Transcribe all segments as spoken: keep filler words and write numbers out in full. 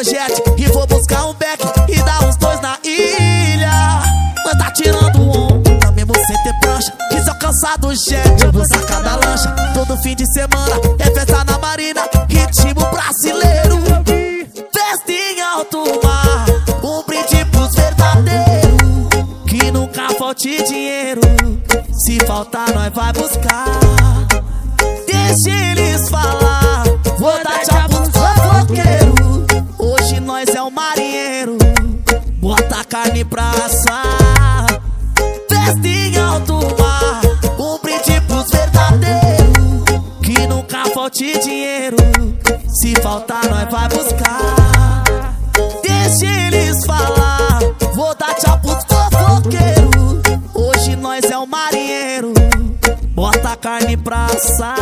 meu jet e vou buscar um beck e dar uns dois na ilha. Nós tá tirando um, também você ter prancha. E se eu cansar do jet, eu vou sacar da lancha. Todo fim de semana é festa na marina, ritmo brasileiro. Festa em alto mar, um brinde pros verdadeiros. Que nunca falte dinheiro, se faltar nós vai buscar. Deixa eles falar, vou dar tchau pros fofoqueiros. Hoje nós é o marinheiro, bota a carne pra assar. Festa em alto mar, um brinde pros verdadeiros. Que nunca falte dinheiro, se faltar nós vai buscar. Deixa eles falar, vou dar tchau pros fofoqueiros. Hoje nós é o marinheiro, bota a carne pra assar.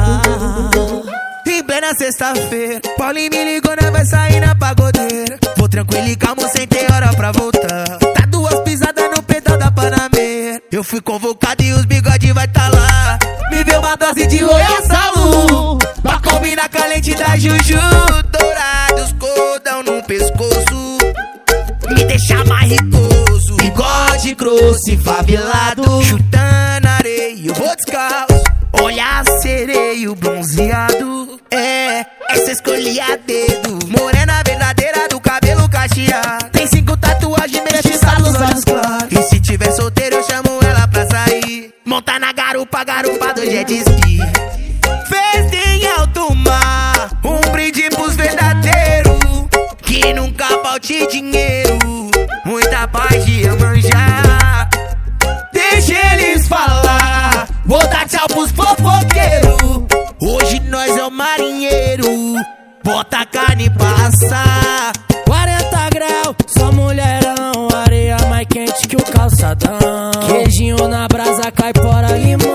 Em plena sexta-feira, Paulinho me ligou, nós vai sair na pagodeira. Vou tranquilo e calmo, sem ter hora pra voltar. Tá duas pisadas no pedal da Panameira. Eu fui convocado e os bigode vai tá lá. Me deu uma dose de Royal Salu, pra combinar com a lente da Juju. Dourados, cordão no pescoço, me deixa mais ricoso. Bigode grosso e favelado, chutando areia, eu vou descalço. Olhar sereio bronzeado, é, essa escolhi a dedo. Morena verdadeira do cabelo cacheado, tem cinco tatuagens, mexe nos olhos claros. E se tiver solteiro eu chamo ela pra sair. Monta na garupa, garupa do jet ski. Festa em alto mar, um brinde pros verdadeiros. Que nunca falte dinheiro, muita paz de manjar. Deixa eles falar, vou dar tchau pros fofoqueiros. Hoje nós é o marinheiro, bota a carne pra assar. Quarenta graus, só mulherão, areia mais quente que o calçadão. Queijinho na brasa, caipora, limão.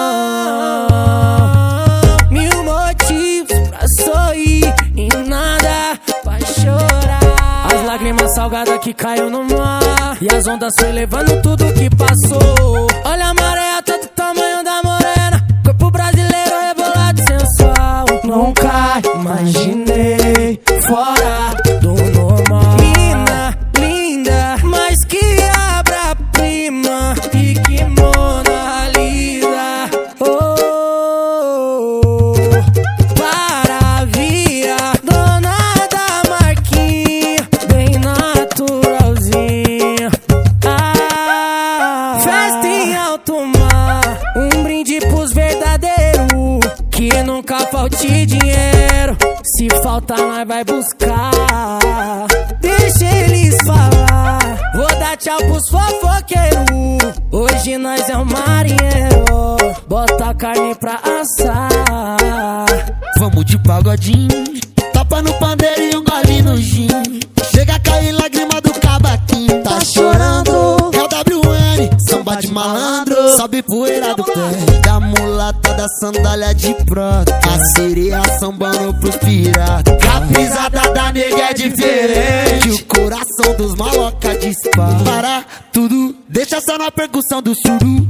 Mil motivos pra sorrir e nada pra chorar. As lágrimas salgadas que caiu no mar, e as ondas foi levando tudo que passou. Olha a maré até do tamanho da morena, corpo brasileiro rebolado e sensual. Nunca imaginei fora do normal. Mina, linda, mas que obra-prima e que Mona Lisa. Oh, oh, oh. Para via, dona da marquinha, bem naturalzinha. Ah, festa em alto mar, um brinde pros verdadeiros. Que nunca falte dinheiro, se faltar nós vai buscar. Deixa eles falar, vou dar tchau pros fofoqueiros. Hoje nós é o marinheiro, bota a carne pra assar. Vamos de pagodinho, tapa no pandeiro e um gole no gin. Chega a cair lágrima do cavaquinho. Tá chorando, é o W N, samba de malandro. Sobe poeira do pé da mulata da sandália de prata. A sereia sambando pros piratas. A pisada da nega é diferente, o coração dos maloca dispara. Para tudo, deixa só na percussão do suru.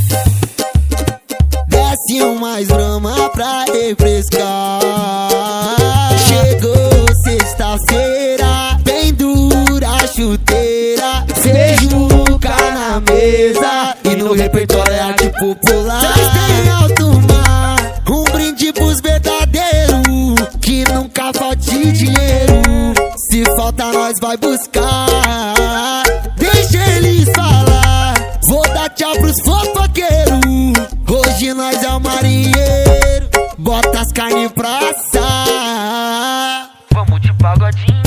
Desce um mais brama pra refrescar. Chegou sexta-feira, bem dura a chuteira. Feijuca na mesa e no repertório é arte popular. Festa em alto mar, um brinde pros verdadeiros. Que nunca falte dinheiro, se falta nós vai buscar. Deixa eles falar, vou dar tchau pros fofoqueiros. Hoje nós é o marinheiro, bota as carnes pra assar. Vamos de pagodinho.